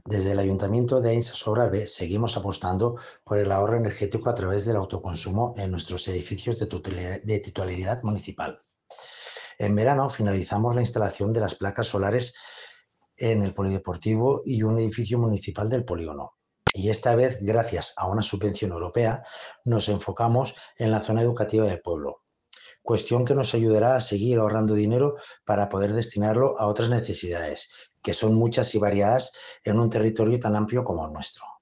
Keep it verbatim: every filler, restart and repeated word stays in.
Desde el Ayuntamiento de Ain-Sassou-Grave seguimos apostando por el ahorro energético a través del autoconsumo en nuestros edificios de tutela- de titularidad municipal. En verano finalizamos la instalación de las placas solares en el polideportivo y un edificio municipal del polígono. Y esta vez, gracias a una subvención europea, nos enfocamos en la zona educativa del pueblo, cuestión que nos ayudará a seguir ahorrando dinero para poder destinarlo a otras necesidades, que son muchas y variadas en un territorio tan amplio como el nuestro.